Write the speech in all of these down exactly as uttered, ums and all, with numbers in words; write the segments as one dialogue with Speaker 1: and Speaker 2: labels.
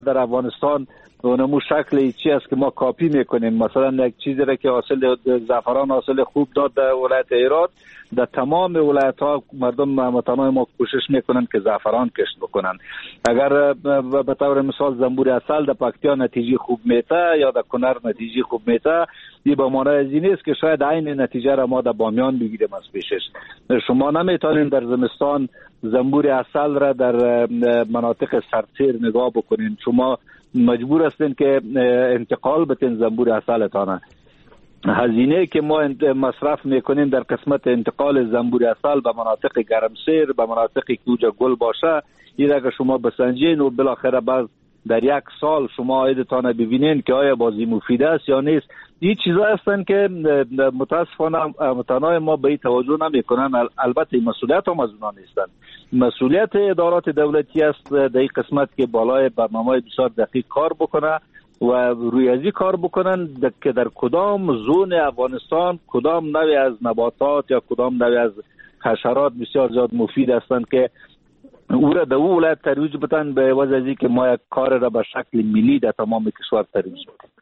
Speaker 1: در افغانستان اونمو شکل چی است که ما کاپی میکنیم. مثلا یک چیزی را که حاصل زعفران حاصل خوب داد در ولایت هرات، در تمام ولایت ها مردم هموطنان ما کوشش میکنن که زعفران کشت بکنن. اگر به طور مثال زنبور عسل در پکتیا نتیجه خوب میته یا در کنر نتیجه خوب میته، این به معنی از این است که شاید عین نتیجه را ما در بامیان بگیریم از پیشش. شما نمیتونین در زمستان زنبور عسل را در مناطق سردسیر نگاه بکنین، شما مجبور هستین که انتقال بتین زنبور عسلتانه. هزینه که ما مصرف میکنیم در قسمت انتقال زنبور عسل به مناطق گرمسیر، به مناطقی که اوجا گل باشه، این اگر شما بسنجین و بالاخره بعد در یک سال شما عایدتان ببینین که آیا بازی مفید است یا نیست. این چیزا هستن که متاسفانه هموطنان ما به این توجه نمیکنن. البته مسئولیت هم از اونها نیستن. مسئولیت ادارات دولتی است در این قسمت که بالای برنامه بسیار دقیق کار بکنه و روی ازی کار بکنن که در کدام زون افغانستان کدام نوع از نباتات یا کدام نوع از حشرات بسیار زیاد مفید هستند که او را در او ولایت ترویج بدن، به عوض از اینکه ما یک کار را به شکل ملی در تمام کشور ترویج بدیم.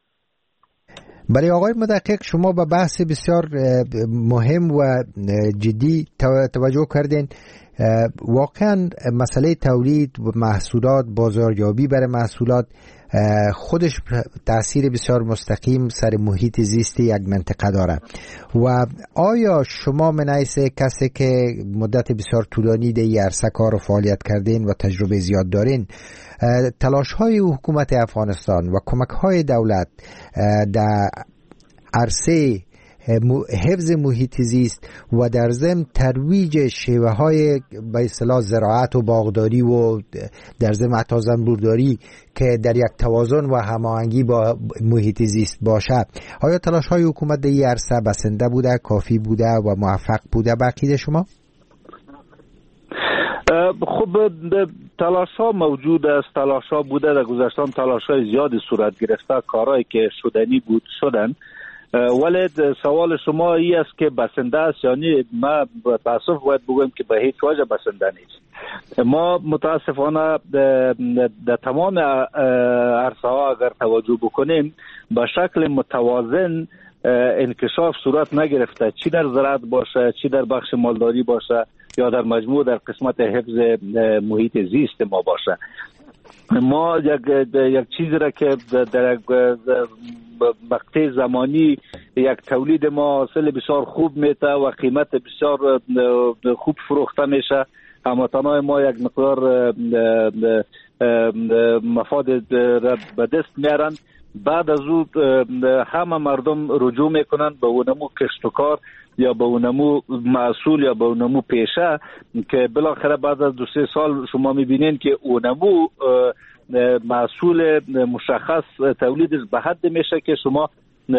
Speaker 2: برای آقای مدقق، شما به بحث بسیار مهم و جدی توجه کردین. واقعا مسئله تولید و محصولات، بازاریابی برای محصولات خودش تأثیر بسیار مستقیم سر محیط زیست یک منطقه داره. و آیا شما من حیث کسی که مدت بسیار طولانی در این عرصه کار و فعالیت کردین و تجربه زیاد دارین، تلاش های حکومت افغانستان و کمک های دولت در عرصه حفظ محیط زیست و در ضمن ترویج شیوه های به اصطلاح زراعت و باغداری و در ضمن حتی زنبورداری که در یک توازن و هماهنگی با محیط زیست باشه، آیا تلاش های حکومت در این عرصه بسنده بوده، کافی بوده و موفق بوده به عقیده شما؟
Speaker 1: خب تلاش ها موجود است، تلاش ها بوده، در گذشتن تلاش های زیادی صورت گرفته، کارهایی که شدنی بود شدن. ولی سوال شما ای است که بسنده است، یعنی ما تاسف باید بگویم که به هیچ وجه بسنده نیست. ما متاسفانه در تمام عرصه ها اگر توجه بکنیم به شکل متوازن انکشاف صورت نگرفته، چی در زراعت باشه، چی در بخش مالداری باشه یا در مجموع در قسمت حفظ محیط زیست ما باشه. ما یک یک چیزی را که در مقطع زمانی یک تولید ما حاصل بسیار خوب میته و قیمت بسیار خوب فروخته میشه، هموطنان ما یک مقدار مفاد را به دست میارن، بعد از او همه مردم رجوع میکنن به اونمو کشتکار یا به اونمو محصول یا به اونمو پیشه که بالاخره بعد از دو سه سال شما میبینین که اونمو محصول مشخص تولیدش به حد میشه که شما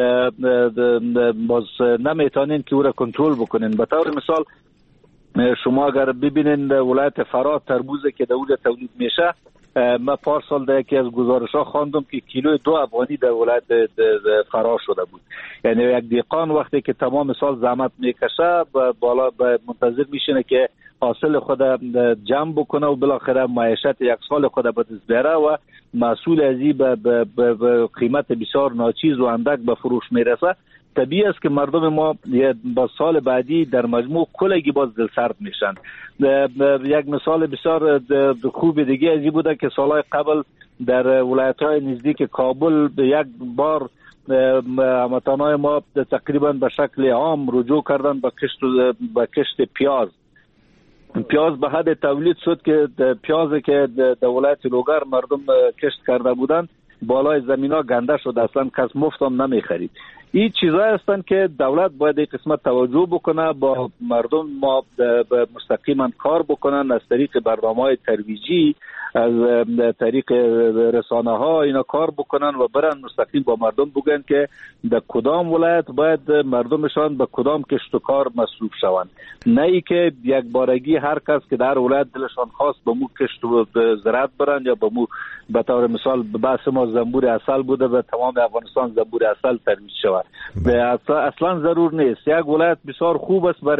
Speaker 1: باز نمیتونین که او را کنترل بکنین. به طور مثال شما اگر ببینین ولایت فرات تربوزه که در اونجا تولید میشه، من پارسال در یکی از گزارش ها خواندم که کیلو دو افغانی در ولایت فرار شده بود. یعنی یک دیقان وقتی که تمام سال زحمت میکشه بالا منتظر میشینه که حاصل خود جمع بکنه و بالاخره معیشت یک سال خود به دست بیاره و محصول ازی به قیمت بسیار ناچیز و اندک به فروش میرسه. طبیعی است که مردم ما با سال بعدی در مجموع کلگی باز دلسرد میشن. یک مثال بسیار خوب دیگه ازی بوده که سالهای قبل در ولایت‌های نزدیک کابل یک بار هموطنان ما تقریبا به شکل عام رجوع کردن به کشت به کشت پیاز. پیاز به حد تولید شد که پیازی که در ولایت لوگر مردم کشت کرده بودن بالای زمین ها گنده شد، اصلا کس مفت هم نمی خرید. این چیزایی هستند که دولت باید این قسمت توجه بکنه، با مردم ما مستقیما کار بکنن، از طریق برنامه‌های ترویجی، از طریق رسانه ها اینا کار بکنن و برن مستقیم با مردم بگن که در کدام ولایت باید مردمشان به کدام کشت و کار مصروف شوند، نه ای که یک بارگی هر کس که در ولایت دلشان خواست به مو کشت و زراعت برن یا به مو به طور مثال بحث ما زنبور عسل بوده به تمام افغانستان زنبور عسل ترویج شود. اصلا ضرور نیست. یک ولایت بسیار خوب است برای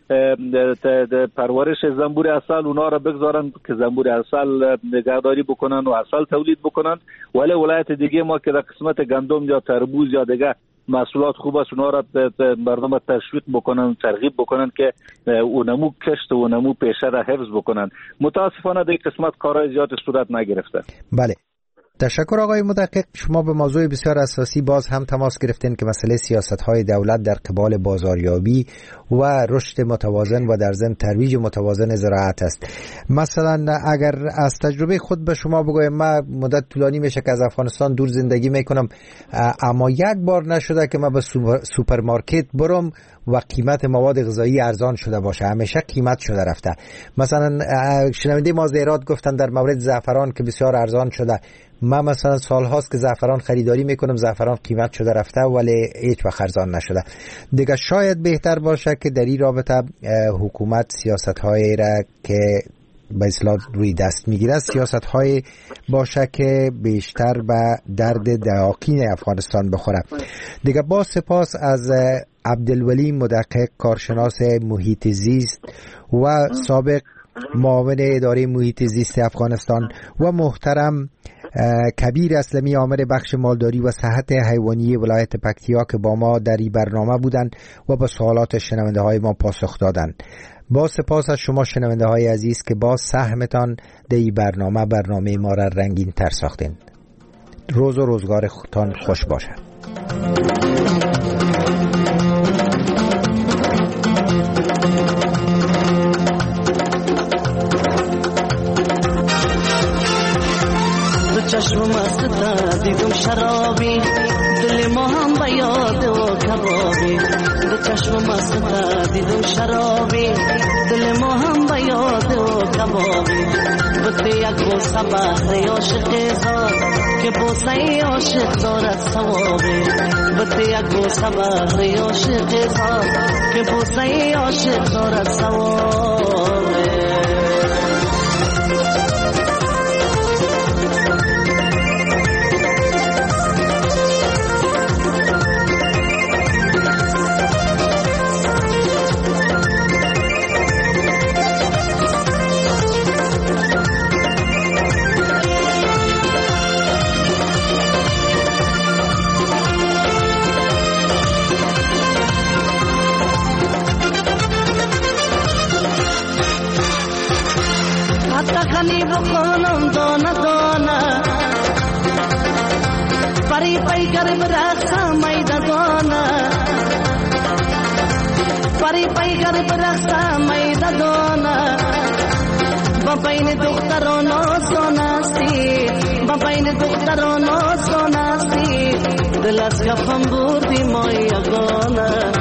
Speaker 1: پرورش زنبور عسل اونا را بگذارن که زنبور عسل نگهداری بکنن و عسل تولید بکنن. ولی ولایت دیگه ما که در قسمت گندم یا تربوز یا دیگه محصولات خوب است اونا را مردم تشویق بکنن، ترغیب بکنن که اونمو کشت و اونمو پیشه را حفظ بکنن. متاسفانه در قسمت کارهای زیاد صورت نگرفته.
Speaker 2: بله، تشکر آقای مدقق. شما به موضوع بسیار اساسی باز هم تماس گرفتین که مسئله سیاست‌های دولت در قبال بازاریابی و رشد متوازن و در ضمن ترویج متوازن زراعت است. مثلا اگر از تجربه خود به شما بگویم، من مدت طولانی میشه که از افغانستان دور زندگی میکنم، اما یک بار نشده که من به سوپرمارکت برم و قیمت مواد غذایی ارزان شده باشه. همیشه قیمت شده رفته. مثلا شنونده ما زیرات گفتن در مورد زعفران که بسیار ارزان شده. من مثلا سال هاست که زعفران خریداری میکنم، زعفران قیمت شده رفته ولی هیچ وقت ارزان نشده. دیگه شاید بهتر باشه که در این رابطه حکومت سیاست هایی را که به اصطلاح روی دست میگیره سیاست های باشه که بیشتر به درد دواقین افغانستان بخوره. دیگه با سپاس از عبدالولی مدقق، کارشناس محیط زیست و سابق معاون اداره محیط زیست افغانستان، و محترم کبیر اسلمی، عامل بخش مالداری و صحت حیوانی ولایت پکتیا که با ما در این برنامه بودند و با سوالات شنونده های ما پاسخ دادند. با سپاس از شما شنونده های عزیز که با سهمتان در این برنامه برنامه ما را رنگین تر ساختین. روز و روزگار خودتان خوش باشد.
Speaker 3: چشم مست دیدم شرابی، دل ما هم به یاد و کبابی. دو چشم مست دیدم شرابی، دل ما هم به یاد و کبابی. بده یک بوسه بهر عاشق زار که بوسه عاشق دارد ثوابی. بده یک بوسه بهر عاشق زار که بوسه عاشق دارد ثوابی. بخونم دانه دانه پری پی گرم رخصم میده دانه پری پی گرم رخصم میده دانه با بین دختران آسانستی با بین دختران آسانستی دل از کفم بردی ما یگانه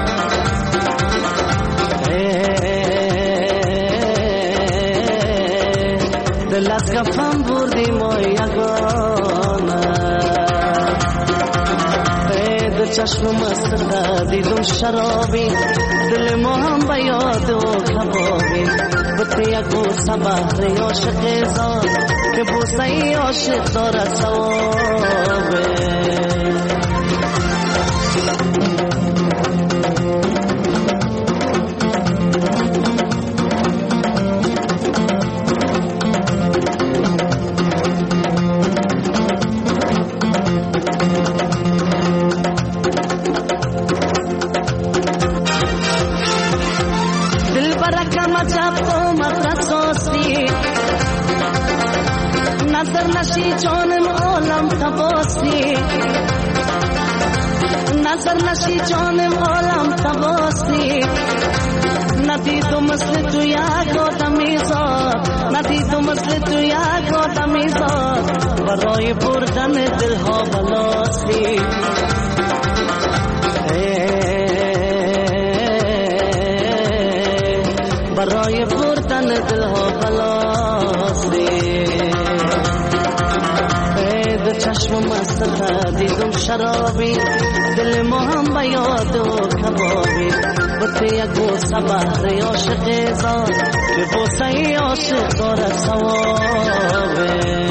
Speaker 3: دل از کفم بردی ما یگانه. دل چشم مست دیدم شرابی، دل ما هم به یاد و کبابی. بده یک بوسه بهر عاشق زار که بوسه عاشق دارد ثوابی. نظر نشی جانم عالم تباسی نظر نشی جانم عالم تباسی ندیدم مثل تو یک آدمی زاد ندیدم مثل تو یک آدمی زاد برای بردن دلها بلاسی برای بردن دلها بلاسی. چشم مست دیدم شرابی، دل ما هم به یاد و کبابی. بده یک بوسه بهر عاشق زار که بوسه عاشق دارد ثوابی.